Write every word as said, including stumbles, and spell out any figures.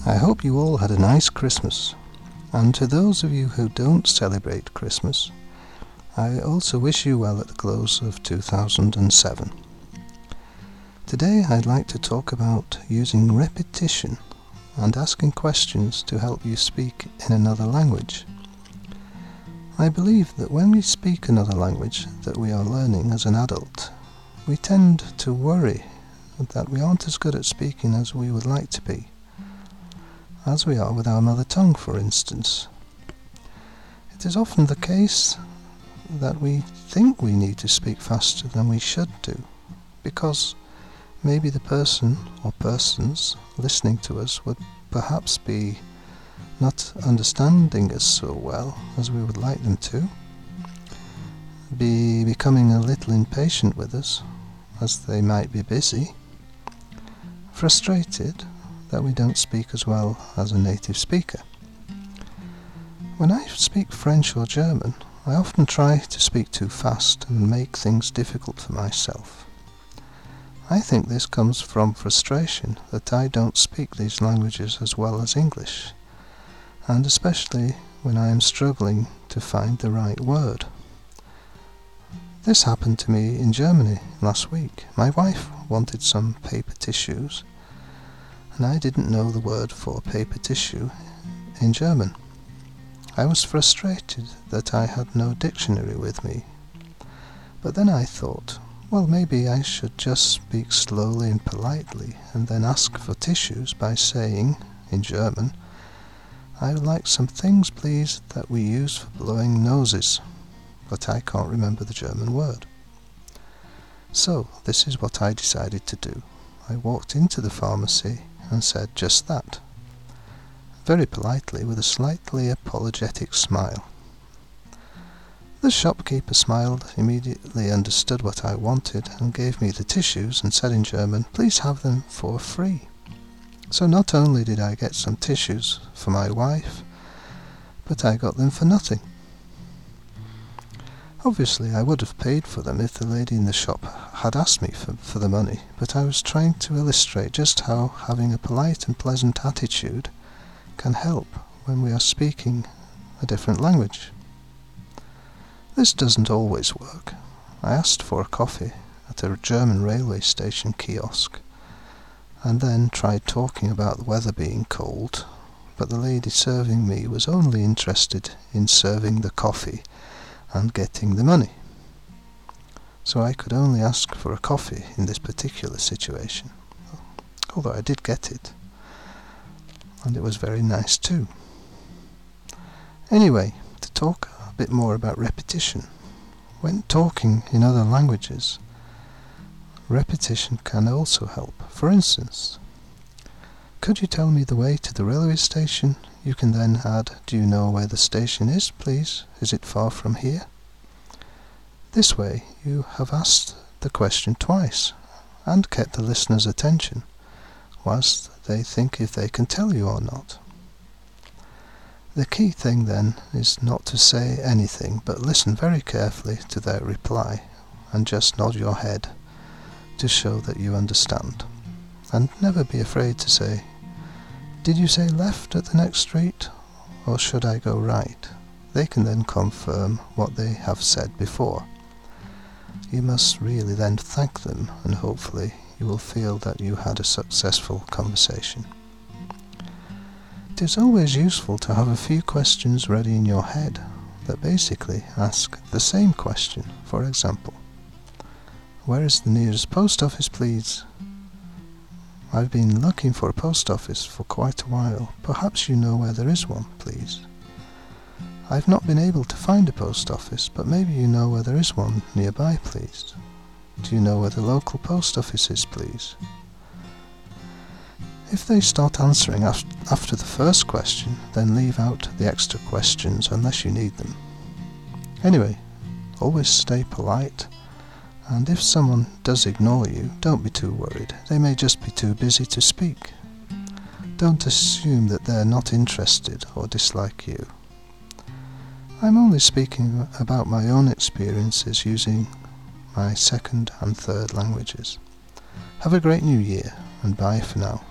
I hope you all had a nice Christmas, and to those of you who don't celebrate Christmas, I also wish you well at the close of two thousand seven. Today I'd like to talk about using repetition and asking questions to help you speak in another language. I believe that when we speak another language that we are learning as an adult, we tend to worry that we aren't as good at speaking as we would like to be, as we are with our mother tongue, for instance. It is often the case that we think we need to speak faster than we should do, because maybe the person or persons listening to us would perhaps be not understanding us so well as we would like them to, be becoming a little impatient with us, as they might be busy, frustrated that we don't speak as well as a native speaker. When I speak French or German, I often try to speak too fast and make things difficult for myself. I think this comes from frustration that I don't speak these languages as well as English, and especially when I am struggling to find the right word. This happened to me in Germany last week. My wife wanted some paper tissues, and I didn't know the word for paper tissue in German. I was frustrated that I had no dictionary with me. But then I thought, well, maybe I should just speak slowly and politely and then ask for tissues by saying, in German, "I would like some things, please, that we use for blowing noses," but I can't remember the German word. So this is what I decided to do. I walked into the pharmacy and said just that, very politely with a slightly apologetic smile. The shopkeeper smiled, immediately understood what I wanted, and gave me the tissues and said in German, "Please have them for free." So not only did I get some tissues for my wife, but I got them for nothing. Obviously I would have paid for them if the lady in the shop had asked me for, for the money, but I was trying to illustrate just how having a polite and pleasant attitude can help when we are speaking a different language. This doesn't always work. I asked for a coffee at a German railway station kiosk, and then tried talking about the weather being cold, but the lady serving me was only interested in serving the coffee and getting the money. So I could only ask for a coffee in this particular situation, although I did get it, and it was very nice too. Anyway, to talk a bit more about repetition. When talking in other languages, repetition can also help. For instance, "Could you tell me the way to the railway station?" You can then add, "Do you know where the station is, please? Is it far from here?" This way you have asked the question twice and kept the listener's attention, whilst they think if they can tell you or not. The key thing then is not to say anything, but listen very carefully to their reply and just nod your head to show that you understand. And never be afraid to say, "Did you say left at the next street, or should I go right?" They can then confirm what they have said before. You must really then thank them, and hopefully you will feel that you had a successful conversation. It is always useful to have a few questions ready in your head that basically ask the same question. For example, "Where is the nearest post office, please?" "I've been looking for a post office for quite a while. Perhaps you know where there is one, please." "I've not been able to find a post office, but maybe you know where there is one nearby, please." "Do you know where the local post office is, please?" If they start answering af- after the first question, then leave out the extra questions unless you need them. Anyway, always stay polite, and if someone does ignore you, don't be too worried. They may just be too busy to speak. Don't assume that they're not interested or dislike you. I'm only speaking about my own experiences using my second and third languages. Have a great new year, and bye for now.